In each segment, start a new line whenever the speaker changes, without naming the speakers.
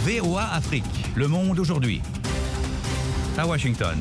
VOA Afrique, le monde aujourd'hui. À Washington.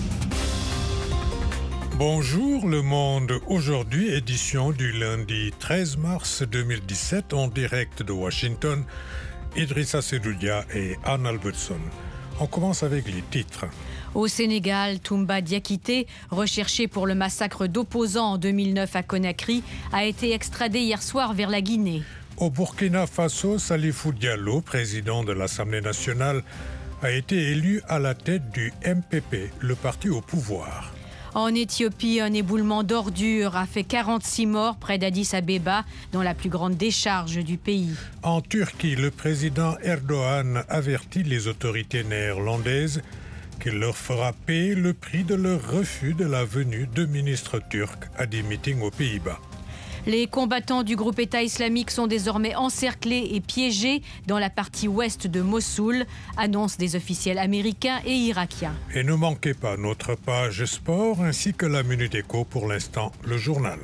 Bonjour le monde, aujourd'hui édition du lundi 13 mars 2017 en direct de Washington, Idrissa Sedoudia et Anne Albertson. On commence avec les titres.
Au Sénégal, Toumba Diakité, recherché pour le massacre d'opposants en 2009 à Conakry, a été extradé hier soir vers la Guinée.
Au Burkina Faso, Salifou Diallo, président de l'Assemblée nationale, a été élu à la tête du MPP, le parti au pouvoir.
En Éthiopie, un éboulement d'ordures a fait 46 morts près d'Addis Abeba, dans la plus grande décharge du pays.
En Turquie, le président Erdogan avertit les autorités néerlandaises qu'il leur fera payer le prix de leur refus de la venue de ministres turcs à des meetings aux Pays-Bas.
Les combattants du groupe État islamique sont désormais encerclés et piégés dans la partie ouest de Mossoul, annoncent des officiels américains et irakiens.
Et ne manquez pas notre page sport ainsi que la Minute Éco, pour l'instant le journal.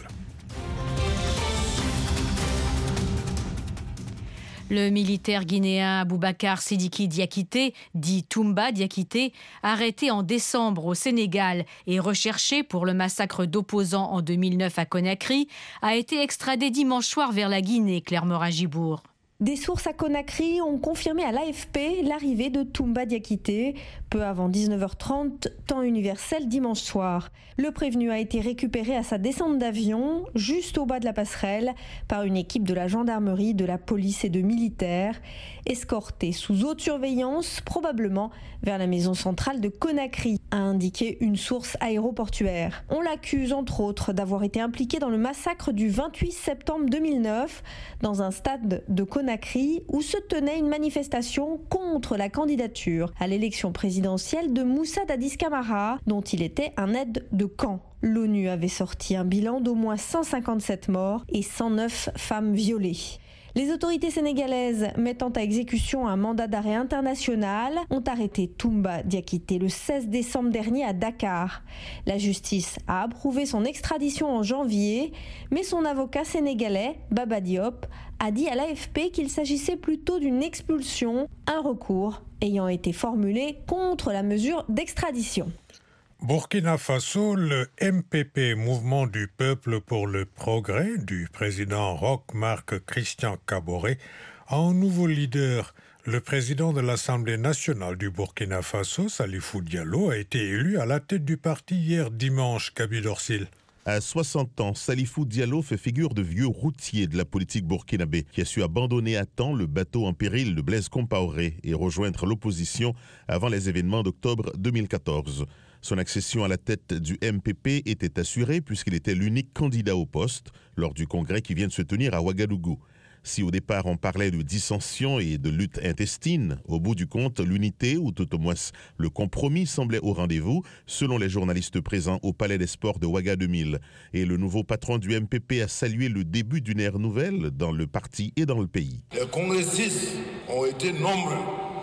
Le militaire guinéen Aboubacar Sidiki Diakité, dit Toumba Diakité, arrêté en décembre au Sénégal et recherché pour le massacre d'opposants en 2009 à Conakry, a été extradé dimanche soir vers la Guinée, Claire Morin-Gibour.
Des sources à Conakry ont confirmé à l'AFP l'arrivée de Toumba Diakité, peu avant 19h30, temps universel dimanche soir. Le prévenu a été récupéré à sa descente d'avion, juste au bas de la passerelle, par une équipe de la gendarmerie, de la police et de militaires, escorté sous haute surveillance, probablement vers la maison centrale de Conakry, a indiqué une source aéroportuaire. On l'accuse entre autres d'avoir été impliqué dans le massacre du 28 septembre 2009, dans un stade de Conakry où se tenait une manifestation contre la candidature à l'élection présidentielle de Moussa Dadis Camara, dont il était un aide de camp. L'ONU avait sorti un bilan d'au moins 157 morts et 109 femmes violées. Les autorités sénégalaises, mettant à exécution un mandat d'arrêt international, ont arrêté Toumba Diakité le 16 décembre dernier à Dakar. La justice a approuvé son extradition en janvier, mais son avocat sénégalais, Baba Diop, a dit à l'AFP qu'il s'agissait plutôt d'une expulsion, un recours ayant été formulé contre la mesure d'extradition.
Burkina Faso, le MPP, Mouvement du Peuple pour le Progrès, du président Roch-Marc Christian Kaboré, a un nouveau leader. Le président de l'Assemblée nationale du Burkina Faso, Salifou Diallo, a été élu à la tête du parti hier dimanche, Gabi Dorsil.
À 60 ans, Salifou Diallo fait figure de vieux routier de la politique burkinabé qui a su abandonner à temps le bateau en péril de Blaise Compaoré et rejoindre l'opposition avant les événements d'octobre 2014. Son accession à la tête du MPP était assurée puisqu'il était l'unique candidat au poste lors du congrès qui vient de se tenir à Ouagadougou. Si au départ on parlait de dissension et de lutte intestine, au bout du compte, l'unité, ou tout au moins le compromis, semblait au rendez-vous, selon les journalistes présents au Palais des Sports de Ouaga 2000. Et le nouveau patron du MPP a salué le début d'une ère nouvelle dans le parti et dans le pays.
Les congressistes ont été nombreux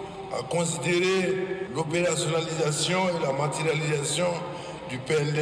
à considérer l'opérationnalisation et la matérialisation du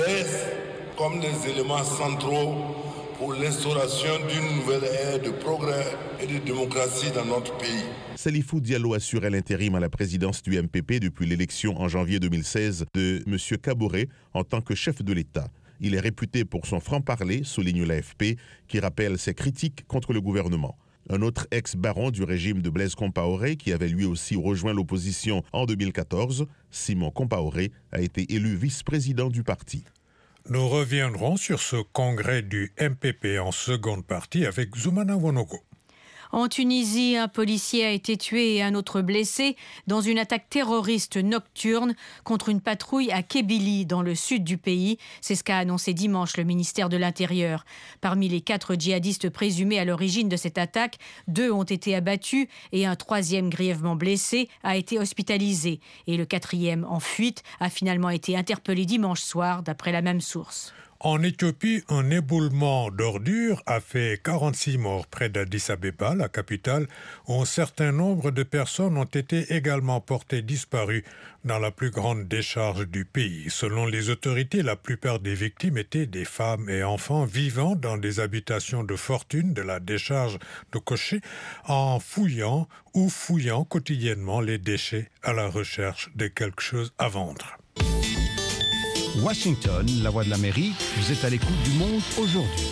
PNDS comme des éléments centraux pour l'instauration d'une nouvelle ère de progrès et de démocratie dans notre pays.
Salifou Diallo assurait l'intérim à la présidence du MPP depuis l'élection en janvier 2016 de M. Kaboré en tant que chef de l'État. Il est réputé pour son franc-parler, souligne l'AFP, qui rappelle ses critiques contre le gouvernement. Un autre ex-baron du régime de Blaise Compaoré, qui avait lui aussi rejoint l'opposition en 2014, Simon Compaoré, a été élu vice-président du parti.
Nous reviendrons sur ce congrès du MPP en seconde partie avec Zoumana Wonogo.
En Tunisie, un policier a été tué et un autre blessé dans une attaque terroriste nocturne contre une patrouille à Kébili, dans le sud du pays. C'est ce qu'a annoncé dimanche le ministère de l'Intérieur. Parmi les 4 djihadistes présumés à l'origine de cette attaque, 2 ont été abattus et un 3e grièvement blessé a été hospitalisé. Et le 4e en fuite a finalement été interpellé dimanche soir, d'après la même source.
En Éthiopie, un éboulement d'ordures a fait 46 morts près d'Addis Abeba, la capitale, où un certain nombre de personnes ont été également portées disparues dans la plus grande décharge du pays. Selon les autorités, la plupart des victimes étaient des femmes et enfants vivant dans des habitations de fortune de la décharge de Koché, en fouillant quotidiennement les déchets à la recherche de quelque chose à vendre.
Washington, la voix de l'Amérique, vous êtes à l'écoute du Monde aujourd'hui.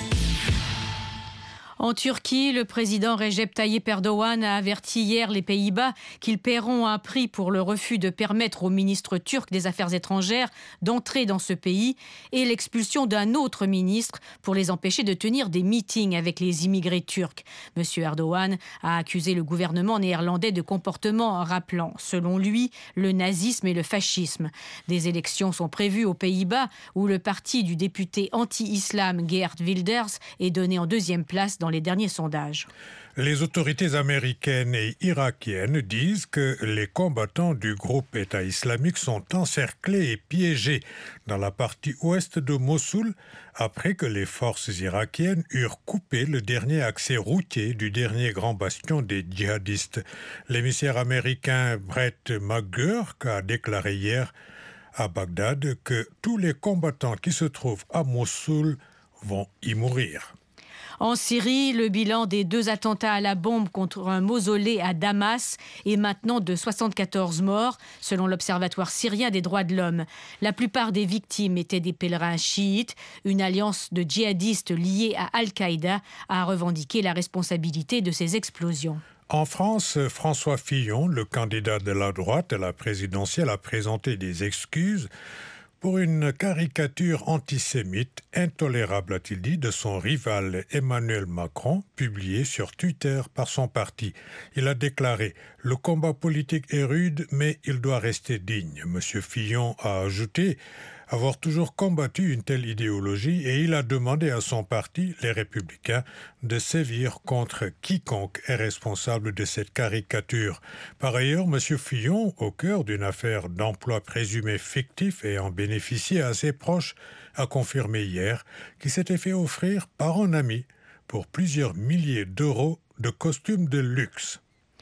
En Turquie, le président Recep Tayyip Erdogan a averti hier les Pays-Bas qu'ils paieront un prix pour le refus de permettre au ministre turc des Affaires étrangères d'entrer dans ce pays et l'expulsion d'un autre ministre pour les empêcher de tenir des meetings avec les immigrés turcs. M. Erdogan a accusé le gouvernement néerlandais de comportements rappelant, selon lui, le nazisme et le fascisme. Des élections sont prévues aux Pays-Bas où le parti du député anti-islam Geert Wilders est donné en deuxième place dans les derniers sondages.
Les autorités américaines et irakiennes disent que les combattants du groupe État islamique sont encerclés et piégés dans la partie ouest de Mossoul après que les forces irakiennes eurent coupé le dernier accès routier du dernier grand bastion des djihadistes. L'émissaire américain Brett McGurk a déclaré hier à Bagdad que tous les combattants qui se trouvent à Mossoul vont y mourir.
En Syrie, le bilan des 2 attentats à la bombe contre un mausolée à Damas est maintenant de 74 morts, selon l'Observatoire syrien des droits de l'homme. La plupart des victimes étaient des pèlerins chiites. Une alliance de djihadistes liés à Al-Qaïda a revendiqué la responsabilité de ces explosions.
En France, François Fillon, le candidat de la droite à la présidentielle, a présenté des excuses pour une caricature antisémite intolérable, a-t-il dit, de son rival Emmanuel Macron, publiée sur Twitter par son parti. Il a déclaré « Le combat politique est rude, mais il doit rester digne ». M. Fillon a ajouté avoir toujours combattu une telle idéologie et il a demandé à son parti, les Républicains, de sévir contre quiconque est responsable de cette caricature. Par ailleurs, M. Fillon, au cœur d'une affaire d'emploi présumé fictif et en bénéficier à ses proches, a confirmé hier qu'il s'était fait offrir par un ami pour plusieurs milliers d'euros de costumes de luxe.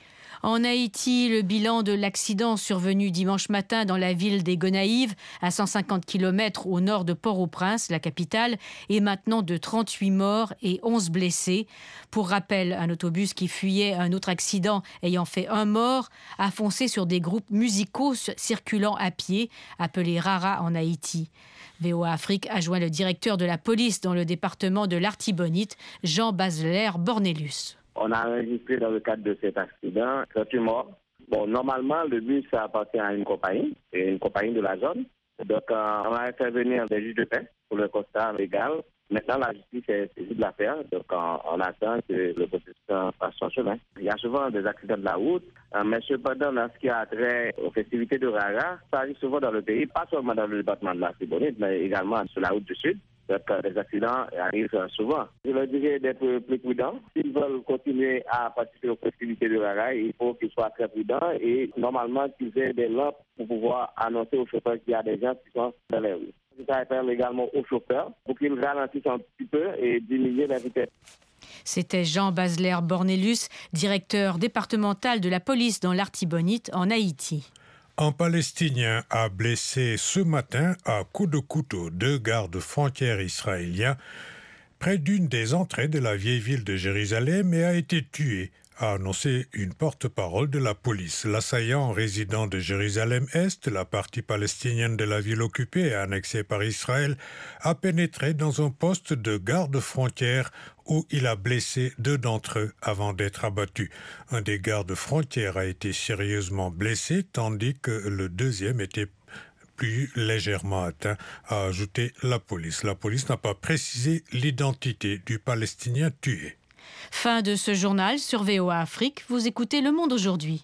En Haïti, le bilan de l'accident survenu dimanche matin dans la ville des Gonaïves, à 150 km au nord de Port-au-Prince, la capitale, est maintenant de 38 morts et 11 blessés. Pour rappel, un autobus qui fuyait un autre accident ayant fait 1 mort a foncé sur des groupes musicaux circulant à pied, appelés Rara en Haïti. VOA Afrique a joint le directeur de la police dans le département de l'Artibonite, Jean Basler Bornelius.
On a enregistré dans le cadre de cet accident 38 morts. Bon, normalement, le bus appartient à une compagnie de la zone. Donc, on a intervenu des juges de paix pour le constat légal. Maintenant, la justice est saisie de l'affaire. Donc, on attend que le processus fasse son chemin. Il y a souvent des accidents de la route, mais cependant, dans ce qui a trait aux festivités de Rara, ça arrive souvent dans le pays, pas seulement dans le département de l'Artibonite, mais également sur la route du Sud. Donc, les accidents arrivent souvent. Je leur dirais d'être plus prudents. S'ils veulent continuer à participer aux festivités de Rara, il faut qu'ils soient très prudents et normalement qu'ils aient des lampes pour pouvoir annoncer aux chauffeurs qu'il y a des gens qui sont dans les rues. Ça appelle également aux chauffeurs pour qu'ils ralentissent un petit peu et diminuer la vitesse.
C'était Jean Basler Bornelius, directeur départemental de la police dans l'Artibonite en Haïti.
Un Palestinien a blessé ce matin à coups de couteau 2 gardes-frontières israéliens près d'une des entrées de la vieille ville de Jérusalem et a été tué, a annoncé une porte-parole de la police. L'assaillant résident de Jérusalem-Est, la partie palestinienne de la ville occupée et annexée par Israël, a pénétré dans un poste de garde-frontières où il a blessé 2 d'entre eux avant d'être abattu. Un des gardes-frontières a été sérieusement blessé, tandis que le deuxième était plus légèrement atteint, a ajouté la police. La police n'a pas précisé l'identité du Palestinien tué.
Fin de ce journal sur VOA Afrique. Vous écoutez Le Monde aujourd'hui.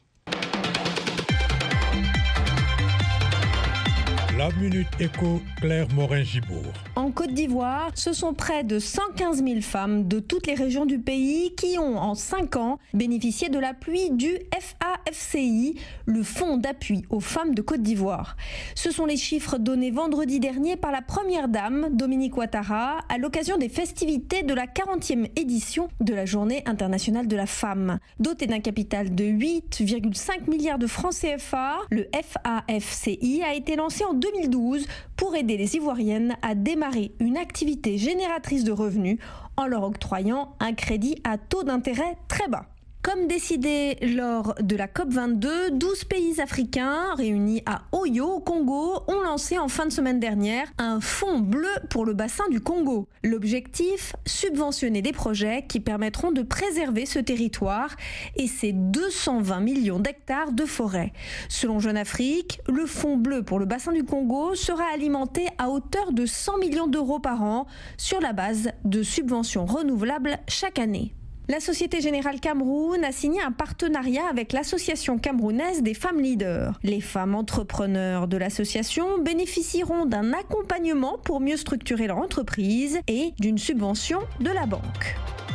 La Minute Éco, Claire Morin-Gibourg.
En Côte d'Ivoire, ce sont près de 115 000 femmes de toutes les régions du pays qui ont, en 5 ans, bénéficié de l'appui du FAO. FAFCI, le Fonds d'appui aux femmes de Côte d'Ivoire. Ce sont les chiffres donnés vendredi dernier par la première dame, Dominique Ouattara, à l'occasion des festivités de la 40e édition de la Journée internationale de la femme. Doté d'un capital de 8,5 milliards de francs CFA, le FAFCI a été lancé en 2012 pour aider les Ivoiriennes à démarrer une activité génératrice de revenus en leur octroyant un crédit à taux d'intérêt très bas. Comme décidé lors de la COP22, 12 pays africains réunis à Oyo, au Congo, ont lancé en fin de semaine dernière un fonds bleu pour le bassin du Congo. L'objectif, subventionner des projets qui permettront de préserver ce territoire et ses 220 millions d'hectares de forêt. Selon Jeune Afrique, le fonds bleu pour le bassin du Congo sera alimenté à hauteur de 100 millions d'euros par an sur la base de subventions renouvelables chaque année. La Société Générale Cameroun a signé un partenariat avec l'Association camerounaise des femmes leaders. Les femmes entrepreneurs de l'association bénéficieront d'un accompagnement pour mieux structurer leur entreprise et d'une subvention de la banque.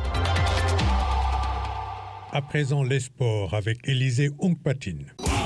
À présent, les sports avec Élisée Ongpatine.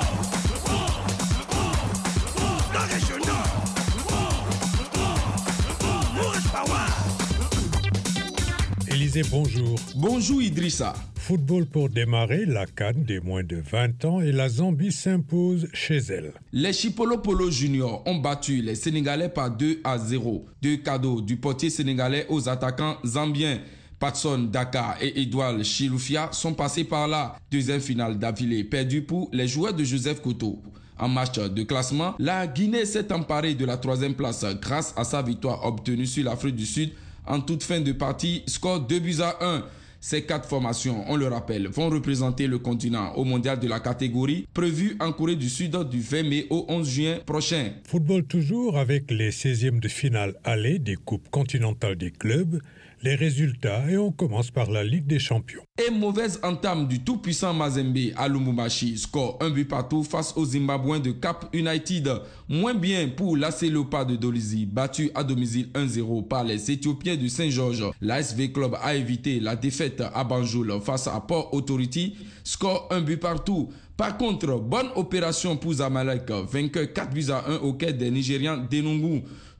Élisée, bonjour.
Bonjour Idrissa.
Football pour démarrer, la CAN des moins de 20 ans et la Zambie s'impose chez elle.
Les Chipolo Polo Juniors ont battu les Sénégalais par 2-0. 2 cadeaux du portier sénégalais aux attaquants zambiens. Patson Dakar et Edouard Chilufia sont passés par là. Deuxième finale d'affilée perdue pour les joueurs de Joseph Koto. En match de classement, la Guinée s'est emparée de la 3e place grâce à sa victoire obtenue sur l'Afrique du Sud en toute fin de partie, score 2-1. Ces 4 formations, on le rappelle, vont représenter le continent au mondial de la catégorie prévu en Corée du Sud du 20 mai au 11 juin prochain.
Football toujours avec les 16e de finale aller des coupes continentales des clubs. Les résultats et on commence par la Ligue des Champions.
Et mauvaise entame du tout-puissant Mazembe à Lubumbashi. Score 1-0 face aux Zimbabwéens de Cap United. Moins bien pour l'AS Leopards de Dolisie, battu à domicile 1-0 par les Éthiopiens de Saint-Georges. L'ASV Club a évité la défaite à Banjul face à Port Authority. Score 1-0. Par contre, bonne opération pour Zamalek, vainqueur 4-1 au quai des Nigérians d'Enungu.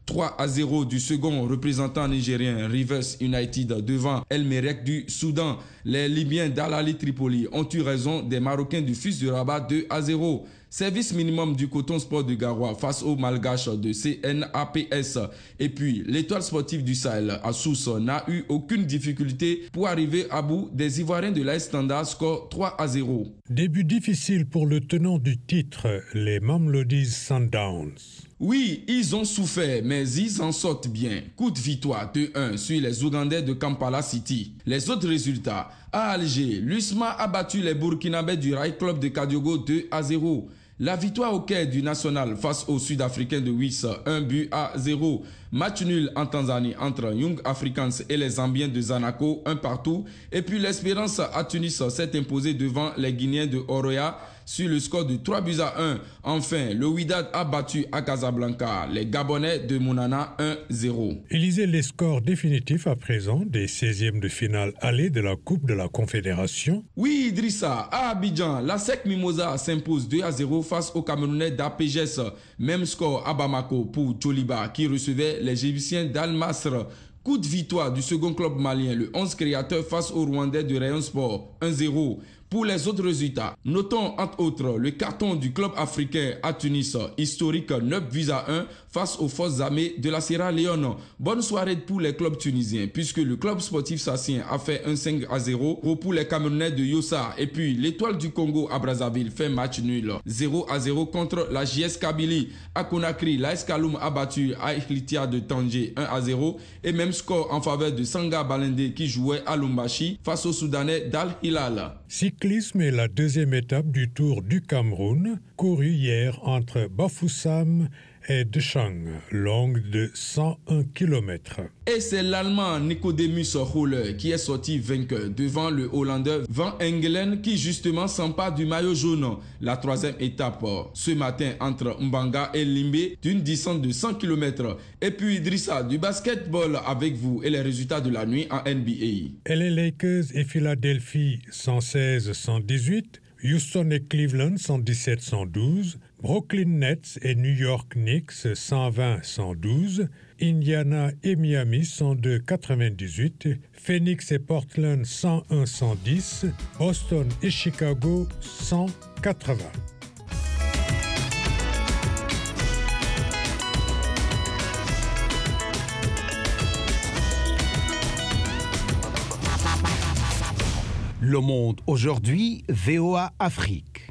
3-0 du second représentant nigérien Rivers United devant El Merreikh du Soudan. Les Libyens d'Al-Ahly Tripoli ont eu raison des Marocains du Fils du Rabat 2-0. Service minimum du Coton Sport de Garoua face aux Malgaches de CNAPS. Et puis, l'étoile sportive du Sahel à Sousse n'a eu aucune difficulté pour arriver à bout des Ivoiriens de l'AS Standard, score 3-0.
Début difficile pour le tenant du titre, les Mamelodis Sundowns.
Oui, ils ont souffert, mais ils en sortent bien. Coup de victoire 2-1 sur les Ougandais de Kampala City. Les autres résultats, à Alger, l'USMA a battu les Burkinabés du Rail Club de Kadiogo 2-0. La victoire au quai du National face aux Sud-Africains de Wiss 1-0. Match nul en Tanzanie entre Young Africans et les Zambiens de Zanaco 1-1. Et puis l'Espérance à Tunis s'est imposée devant les Guinéens de Oroya sur le score de 3-1. Enfin, le Wydad a battu à Casablanca les Gabonais de Mounana 1-0.
Élisez les scores définitifs à présent des 16e de finale aller de la Coupe de la Confédération.
Oui, Idrissa, à Abidjan, la SEC Mimosa s'impose 2-0 face aux Camerounais d'APGS. Même score à Bamako pour Tcholiba qui recevait les Égyptiens d'Al-Masr. Coup de victoire du second club malien, le 11 créateur face aux Rwandais de Rayon Sport 1-0. Pour les autres résultats, notons entre autres le carton du club africain à Tunis, historique 9-1 face aux forces armées de la Sierra Leone. Bonne soirée pour les clubs tunisiens puisque le club sportif sassien a fait 1-5-0 pour les Camerounais de Yossa. Et puis l'étoile du Congo à Brazzaville fait match nul 0-0 contre la JS Kabylie. À Conakry, l'AS Kaloum a battu Aïkhlitia de Tanger 1-0 et même score en faveur de Sanga Balende qui jouait à Lubumbashi face aux Soudanais d'Al Hilal.
Cyclisme est la deuxième étape du Tour du Cameroun, couru hier entre Bafoussam et Dechang, longue de 101 km.
Et c'est l'Allemand Nicodemus Holler qui est sorti vainqueur devant le Hollandais Van Engelen qui justement s'empare du maillot jaune. La troisième étape ce matin entre Mbanga et Limbe d'une distance de 100 km. Et puis Idrissa, du basketball avec vous et les résultats de la nuit en NBA.
LA Lakers et Philadelphie 116-118. Houston et Cleveland 117-112, Brooklyn Nets et New York Knicks 120-112, Indiana et Miami 102-98, Phoenix et Portland 101-110, Boston et Chicago 180.
Le Monde aujourd'hui, VOA Afrique.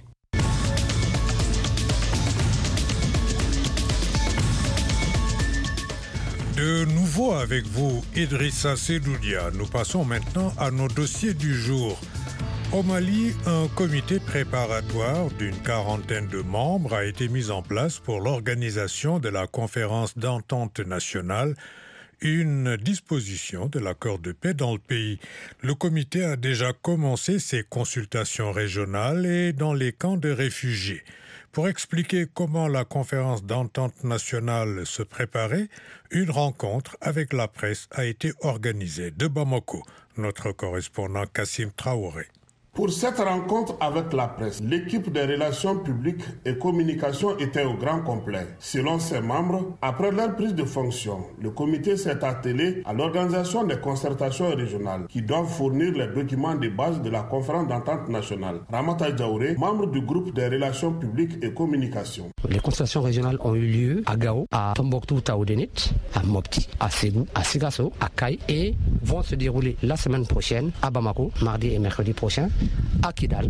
De nouveau avec vous, Idrissa Sedoudia. Nous passons maintenant à nos dossiers du jour. Au Mali, un comité préparatoire d'une quarantaine de membres a été mis en place pour l'organisation de la conférence d'entente nationale, une disposition de l'accord de paix dans le pays. Le comité a déjà commencé ses consultations régionales et dans les camps de réfugiés. Pour expliquer comment la conférence d'entente nationale se préparait, une rencontre avec la presse a été organisée de Bamako. Notre correspondant Kassim Traoré.
Pour cette rencontre avec la presse, l'équipe des relations publiques et communication était au grand complet. Selon ses membres, après leur prise de fonction, le comité s'est attelé à l'organisation des concertations régionales qui doivent fournir les documents de base de la conférence d'entente nationale. Ramata Diaouré, membre du groupe des relations publiques et communication.
Les concertations régionales ont eu lieu à Gao, à Tombouctou Taoudenit, à Mopti, à Ségou, à Sigasso, à Kaï et vont se dérouler la semaine prochaine à Bamako, mardi et mercredi prochain, à Kidal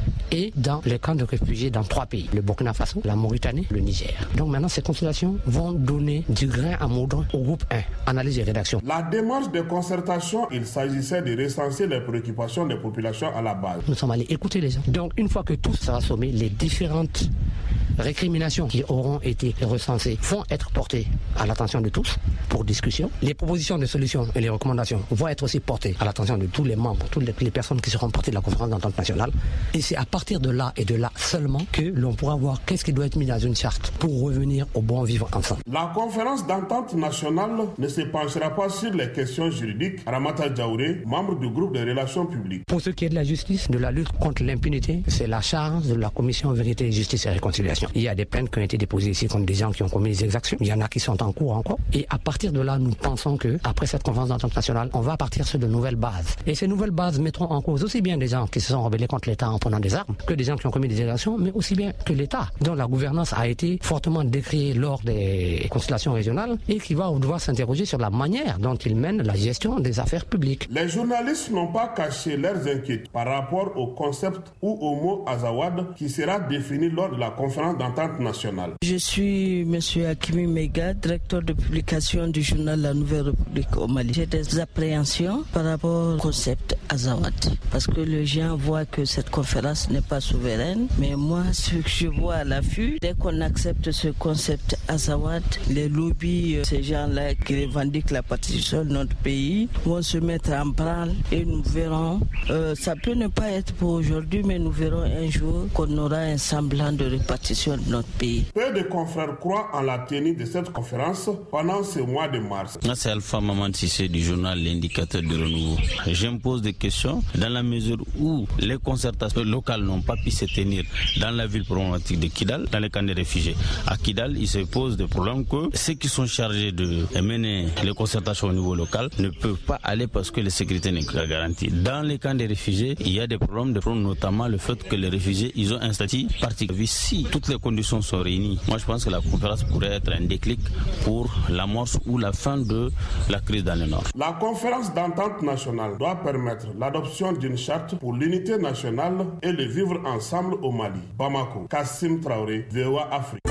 et dans les camps de réfugiés dans 3 pays, le Burkina Faso, la Mauritanie, le Niger. Donc maintenant, ces consultations vont donner du grain à moudre au groupe 1, analyse et rédaction.
La démarche de concertation, il s'agissait de recenser les préoccupations des populations à la base.
Nous sommes allés écouter les gens. Donc une fois que tout sera sommé, les différentes récriminations qui auront été recensées vont être portées à l'attention de tous pour discussion. Les propositions de solutions et les recommandations vont être aussi portées à l'attention de tous les membres, toutes les personnes qui seront portées de la conférence d'entente nationale. Et c'est à partir de là et de là seulement que l'on pourra voir qu'est-ce qui doit être mis dans une charte pour revenir au bon vivre ensemble.
La conférence d'entente nationale ne se penchera pas sur les questions juridiques. Ramata Diaouré, membre du groupe des relations publiques.
Pour ce qui est de la justice, de la lutte contre l'impunité, c'est la charge de la commission Vérité, Justice et Réconciliation. Il y a des plaintes qui ont été déposées ici contre des gens qui ont commis des exactions. Il y en a qui sont en cours encore. Et à partir de là, nous pensons que après cette conférence d'entente nationale, on va partir sur de nouvelles bases. Et ces nouvelles bases mettront en cause aussi bien des gens qui se sont rebellés contre l'État en prenant des armes que des gens qui ont commis des exactions, mais aussi bien que l'État, dont la gouvernance a été fortement décriée lors des consultations régionales et qui va devoir s'interroger sur la manière dont ils mènent la gestion des affaires publiques.
Les journalistes n'ont pas caché leurs inquiétudes par rapport au concept ou au mot Azawad qui sera défini lors de la conférence d'entente nationale.
Je suis M. Hakimi Mega, directeur de publication du journal La Nouvelle République au Mali. J'ai des appréhensions par rapport au concept Azawad parce que les gens voient que cette conférence n'est pas souveraine, mais moi ce que je vois à l'affût, dès qu'on accepte ce concept Azawad, les lobbies, ces gens-là qui revendiquent la participation de notre pays vont se mettre en branle et nous verrons, ça peut ne pas être pour aujourd'hui, mais nous verrons un jour qu'on aura un semblant de répartition de notre pays.
Peu de confrères croient en la tenue de cette conférence pendant ce mois de mars.
Moi, c'est Alpha Maman Tissé du journal L'Indicateur de Renouveau. Je me pose des questions dans la mesure où les concertations locales n'ont pas pu se tenir dans la ville problématique de Kidal, dans les camps de réfugiés. À Kidal, il se pose des problèmes que ceux qui sont chargés de mener les concertations au niveau local ne peuvent pas aller parce que la sécurité n'est pas garantie. Dans les camps de réfugiés, il y a des problèmes, notamment le fait que les réfugiés, ils ont un statut particulier. Si toutes les conditions sont réunies, moi je pense que la conférence pourrait être un déclic pour l'amorce ou la fin de la crise dans le Nord.
La conférence d'entente nationale doit permettre l'adoption d'une charte pour l'unité nationale et le vivre ensemble au Mali. Bamako, Kassim Traoré, VOA Afrique.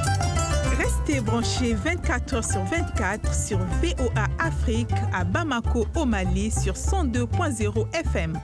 Restez branchés 24h/24 sur VOA Afrique à Bamako au Mali sur 102.0 FM.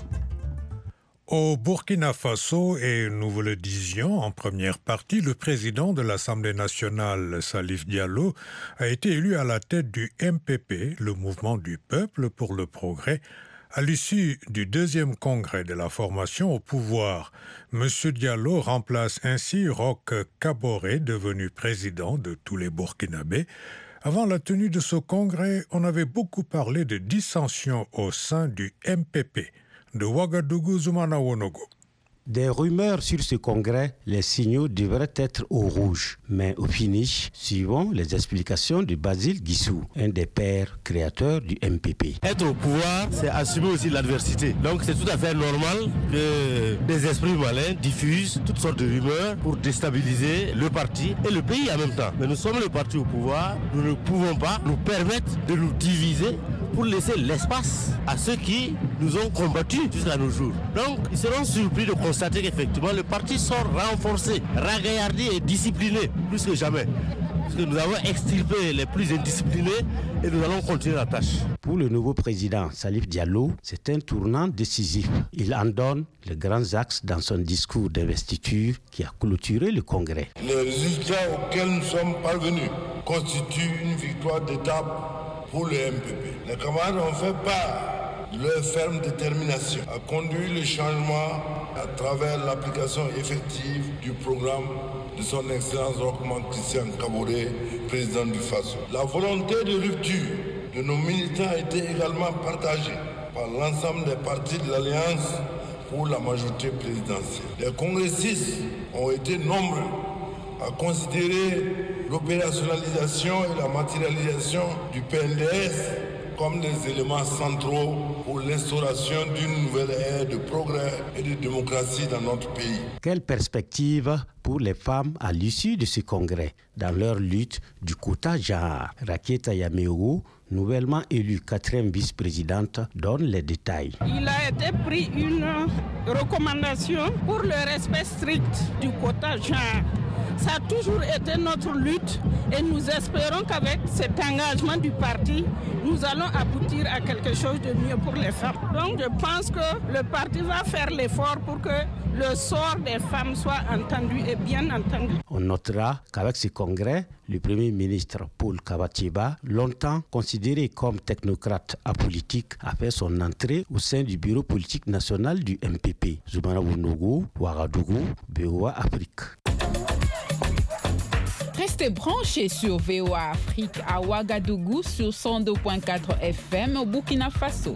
Au Burkina Faso, et nous vous le disions en première partie, le président de l'Assemblée nationale, Salif Diallo, a été élu à la tête du MPP, le Mouvement du Peuple pour le Progrès, à l'issue du 2e congrès de la formation au pouvoir. M. Diallo remplace ainsi Roch Kaboré, devenu président de tous les Burkinabés. Avant la tenue de ce congrès, on avait beaucoup parlé de dissensions au sein du MPP. De Ouagadougou, Zoumana Wonogo.
Des rumeurs sur ce congrès, les signaux devraient être au rouge. Mais au finish, suivons les explications de Basile Guissou, un des pères créateurs du MPP.
Être au pouvoir, c'est assumer aussi l'adversité. Donc c'est tout à fait normal que des esprits malins diffusent toutes sortes de rumeurs pour déstabiliser le parti et le pays en même temps. Mais nous sommes le parti au pouvoir, nous ne pouvons pas nous permettre de nous diviser pour laisser l'espace à ceux qui nous ont combattus jusqu'à nos jours. Donc, ils seront surpris de constater qu'effectivement, le parti sort renforcé, ragaillardi et discipliné, plus que jamais. Parce que nous avons extirpé les plus indisciplinés et nous allons continuer la tâche.
Pour le nouveau président Salif Diallo, c'est un tournant décisif. Il en donne les grands axes dans son discours d'investiture qui a clôturé le congrès.
Les résultats auxquels nous sommes parvenus constituent une victoire d'étape pour le MPP. Les camarades ont fait part de leur ferme détermination à conduire le changement à travers l'application effective du programme de son Excellence Roch-Marc Christian Kaboré, président du FASO. La volonté de rupture de nos militants a été également partagée par l'ensemble des partis de l'Alliance pour la majorité présidentielle. Les congressistes ont été nombreux à considérer l'opérationnalisation et la matérialisation du PNDS comme des éléments centraux pour l'instauration d'une nouvelle ère de progrès et de démocratie dans notre pays.
Quelle perspective pour les femmes à l'issue de ce congrès dans leur lutte du quota genre? Rakieta Yameogo, nouvellement élue 4e vice-présidente, donne les détails.
Il a été pris une recommandation pour le respect strict du quota genre. Ça a toujours été notre lutte et nous espérons qu'avec cet engagement du parti, nous allons aboutir à quelque chose de mieux pour les femmes. Donc je pense que le parti va faire l'effort pour que le sort des femmes soit entendu et bien entendu.
On notera qu'avec ce congrès, le Premier ministre Paul Kabatieba, longtemps considéré comme technocrate apolitique, a fait son entrée au sein du bureau politique national du MPP. Zoumana Wounogo, Ouagadougou, VOA Afrique.
Restez branchés sur VOA Afrique à Ouagadougou sur 102.4 FM au Burkina Faso.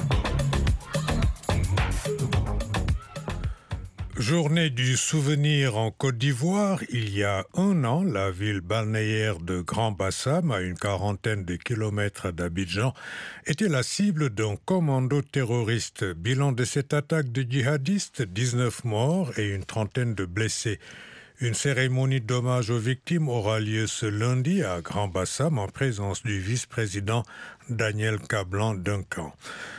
Journée du souvenir en Côte d'Ivoire, il y a un an, la ville balnéaire de Grand Bassam, à une quarantaine de kilomètres d'Abidjan, était la cible d'un commando terroriste. Bilan de cette attaque de djihadistes, 19 morts et une trentaine de blessés. Une cérémonie d'hommage aux victimes aura lieu ce lundi à Grand Bassam en présence du vice-président Daniel Kablan-Duncan.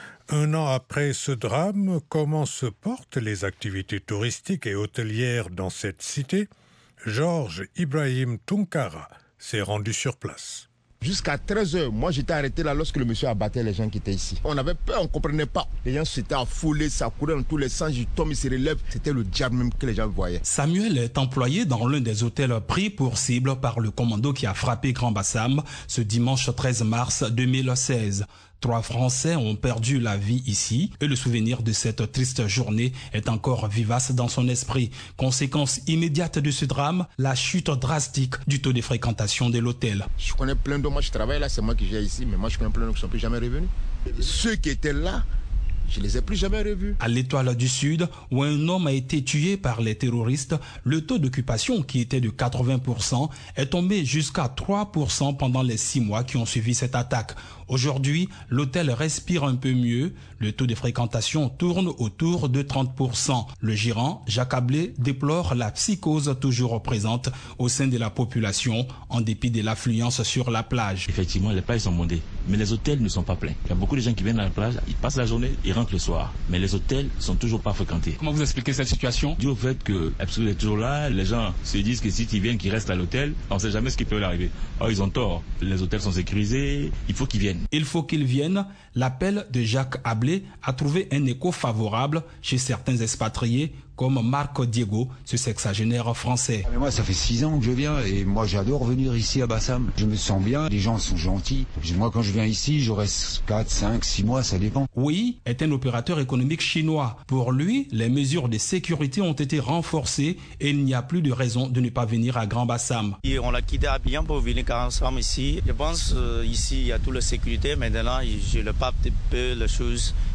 Un an après ce drame, comment se portent les activités touristiques et hôtelières dans cette cité? Georges Ibrahim Tunkara s'est rendu sur place.
Jusqu'à 13h, moi j'étais arrêté là lorsque le monsieur abattait les gens qui étaient ici. On avait peur, on ne comprenait pas. Les gens s'étaient affolés, ça courait dans tous les sens, il tombe, il se relève. C'était le diable même que les gens voyaient.
Samuel est employé dans l'un des hôtels pris pour cible par le commando qui a frappé Grand Bassam ce dimanche 13 mars 2016. 3 Français ont perdu la vie ici et le souvenir de cette triste journée est encore vivace dans son esprit. Conséquence immédiate de ce drame, la chute drastique du taux de fréquentation de l'hôtel.
Je connais plein d'hommes, moi je travaille là, c'est moi qui viens ici, mais moi je connais plein d'hommes qui ne sont plus jamais revenus. Ceux qui étaient là, je ne les ai plus jamais revus.
À l'Étoile du Sud, où un homme a été tué par les terroristes, le taux d'occupation qui était de 80% est tombé jusqu'à 3% pendant les 6 mois qui ont suivi cette attaque. Aujourd'hui, l'hôtel respire un peu mieux. Le taux de fréquentation tourne autour de 30%. Le gérant, Jacques Ablé, déplore la psychose toujours présente au sein de la population en dépit de l'affluence sur la plage.
Effectivement, les plages sont bondées, mais les hôtels ne sont pas pleins. Il y a beaucoup de gens qui viennent à la plage, ils passent la journée, ils rentrent le soir. Mais les hôtels ne sont toujours pas fréquentés.
Comment vous expliquez cette situation?
Dû au fait que l'absolu est toujours là, les gens se disent que si ils viennent, qu'ils restent à l'hôtel, on ne sait jamais ce qui peut leur arriver. Or, ils ont tort. Les hôtels sont sécurisés, il faut qu'ils viennent.
Il faut qu'ils viennent. L'appel de Jacques Ablé a trouvé un écho favorable chez certains expatriés comme Marc Diego, ce sexagénaire français.
Mais moi, ça fait 6 ans que je viens et moi, j'adore venir ici à Bassam. Je me sens bien, les gens sont gentils. Moi, quand je viens ici, je reste 4, 5, 6 mois, ça dépend.
Oui, est un opérateur économique chinois. Pour lui, les mesures de sécurité ont été renforcées et il n'y a plus de raison de ne pas venir à Grand Bassam.
Et on l'a quitté à Abidjan pour venir ensemble ici. Je pense ici, il y a toute la sécurité. Maintenant, je le pape un peu les choses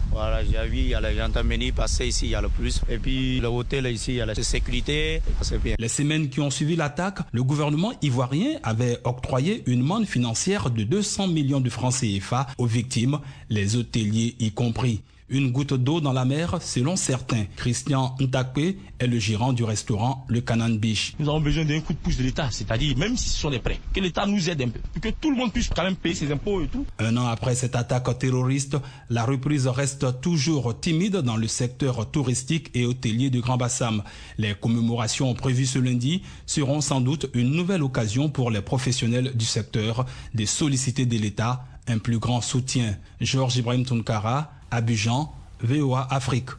Voilà, j'ai vu, il y a les gendarmeries passer ici, il y a le plus. Et puis le hôtel ici, il y a la sécurité, c'est bien.
Les semaines qui ont suivi l'attaque, le gouvernement ivoirien avait octroyé une manne financière de 200 millions de francs CFA aux victimes, les hôteliers y compris. Une goutte d'eau dans la mer, selon certains. Christian Ntakpe est le gérant du restaurant Le Canaan Beach.
Nous avons besoin d'un coup de pouce de l'État, c'est-à-dire même si ce sont des prêts, que l'État nous aide un peu, pour que tout le monde puisse quand même payer ses impôts et tout.
Un an après cette attaque terroriste, la reprise reste toujours timide dans le secteur touristique et hôtelier du Grand Bassam. Les commémorations prévues ce lundi seront sans doute une nouvelle occasion pour les professionnels du secteur de solliciter de l'État un plus grand soutien. Georges Ibrahim Tounkara, Abidjan, VOA Afrique.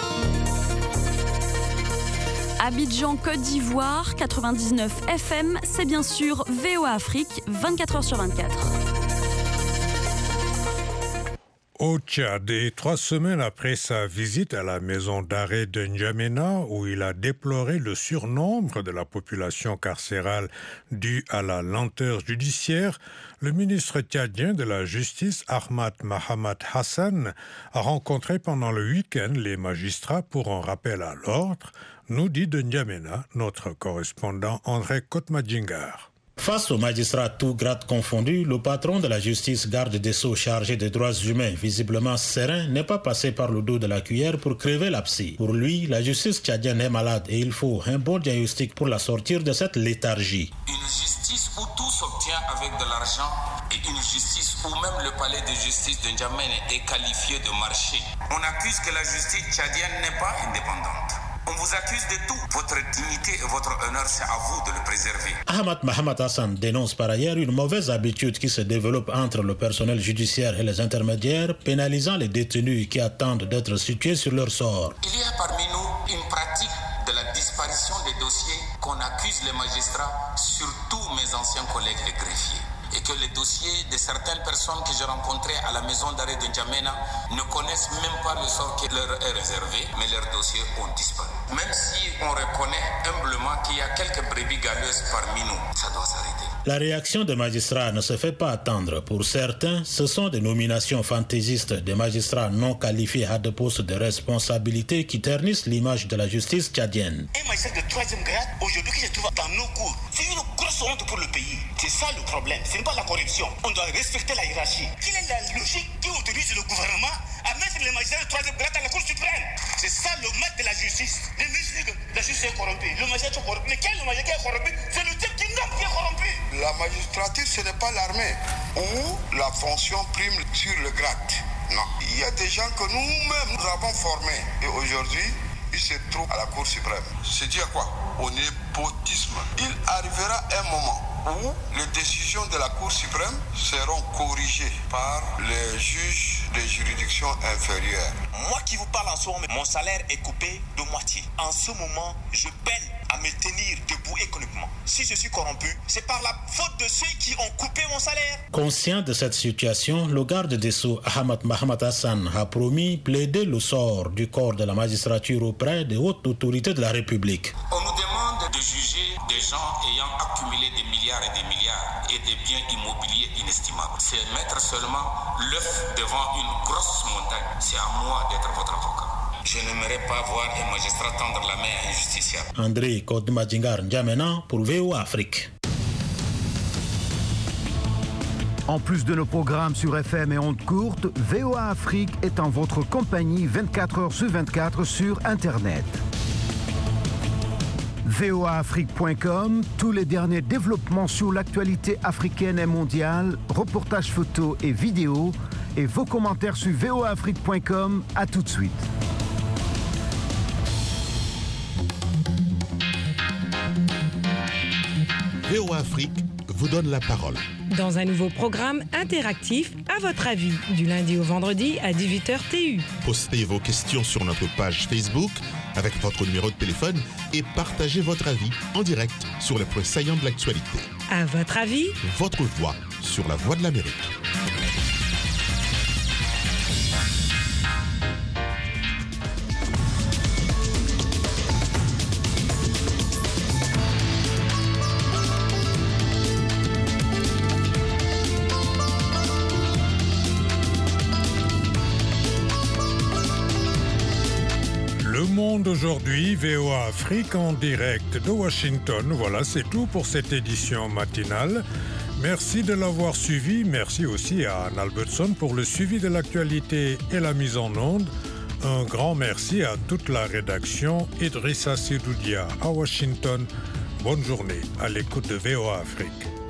Abidjan, Côte d'Ivoire, 99 FM, c'est bien sûr VOA Afrique, 24h sur 24.
Au Tchad, et 3 semaines après sa visite à la maison d'arrêt de N'Djamena, où il a déploré le surnombre de la population carcérale due à la lenteur judiciaire, le ministre tchadien de la Justice, Ahmad Mahamat Hassan, a rencontré pendant le week-end les magistrats pour un rappel à l'ordre, nous dit de N'Djamena notre correspondant André Kotmadjingar.
Face aux magistrats tout grades confondus, le patron de la justice, garde des Sceaux chargé des droits humains, visiblement serein, n'est pas passé par le dos de la cuillère pour crever l'abcès. Pour lui, la justice tchadienne est malade et il faut un bon diagnostic pour la sortir de cette léthargie.
Une justice où tout s'obtient avec de l'argent et une justice où même le palais de justice de N'Djamena est qualifié de marché. On accuse que la justice tchadienne n'est pas indépendante. On vous accuse de tout. Votre dignité et votre honneur, c'est à vous de le préserver.
Ahmad Mahamat Hassan dénonce par ailleurs une mauvaise habitude qui se développe entre le personnel judiciaire et les intermédiaires, pénalisant les détenus qui attendent d'être situés sur leur sort.
Il y a parmi nous une pratique de la disparition des dossiers qu'on accuse les magistrats, surtout mes anciens collègues les greffiers. Et que les dossiers de certaines personnes que j'ai rencontrées à la maison d'arrêt de N'Djamena ne connaissent même pas le sort qui leur est réservé, mais leurs dossiers ont disparu. Même si on reconnaît humblement qu'il y a quelques brebis galeuses parmi nous, ça doit s'arrêter.
La réaction des magistrats ne se fait pas attendre. Pour certains, ce sont des nominations fantaisistes des magistrats non qualifiés à des postes de responsabilité qui ternissent l'image de la justice tchadienne.
Un magistrat de 3e grade, aujourd'hui que je trouve dans nos cours, c'est une grosse honte pour le pays. C'est ça le problème, ce n'est pas la corruption. On doit respecter la hiérarchie. Quelle est la logique qui autorise le gouvernement à mettre les magistrats de 3e grade à la Cour suprême? C'est ça le mal de la justice. Les ministres de la justice est corrompue, le magistrat est corrompu. Mais quel est le magistrat qui est corrompu? C'est le type qui est corrompu.
La magistrature, ce n'est pas l'armée où la fonction prime sur le grade. Non. Il y a des gens que nous-mêmes nous avons formés. Et aujourd'hui, ils se trouvent à la Cour suprême. C'est dire quoi? Au népotisme. Il arrivera un moment où les décisions de la Cour suprême seront corrigées par les juges des juridictions inférieures.
Moi qui vous parle en ce moment, mon salaire est coupé de moitié. En ce moment, je peine à me tenir debout économiquement. Si je suis corrompu, c'est par la faute de ceux qui ont coupé mon salaire.
Conscient de cette situation, le garde des Sceaux, Ahmad Mahamat Hassan, a promis plaider le sort du corps de la magistrature auprès des hautes autorités de la République.
On nous demande de juger des gens ayant accumulé des milliards et des milliards et des biens immobiliers inestimables. C'est mettre seulement l'œuf devant une grosse montagne. C'est à moi d'être votre avocat. Je n'aimerais pas voir un magistrat tendre la main à un justiciable.
André Kotmadjingar N'Djamena pour VOA Afrique.
En plus de nos programmes sur FM et ondes courtes, VOA Afrique est en votre compagnie 24h sur 24 sur Internet. voaafrique.com, tous les derniers développements sur l'actualité africaine et mondiale, reportages photos et vidéos, et vos commentaires sur voaafrique.com. À tout de suite.
VOA Afrique vous donne la parole.
Dans un nouveau programme interactif, à votre avis, du lundi au vendredi à 18h TU.
Postez vos questions sur notre page Facebook avec votre numéro de téléphone et partagez votre avis en direct sur les points saillants de l'actualité.
À votre avis,
votre voix sur la Voix de l'Amérique.
d'aujourd'hui, VOA Afrique en direct de Washington. Voilà, c'est tout pour cette édition matinale. Merci de l'avoir suivi. Merci aussi à Anne Albertson pour le suivi de l'actualité et la mise en onde. Un grand merci à toute la rédaction. Idrissa Sidoudia à Washington. Bonne journée à l'écoute de VOA Afrique.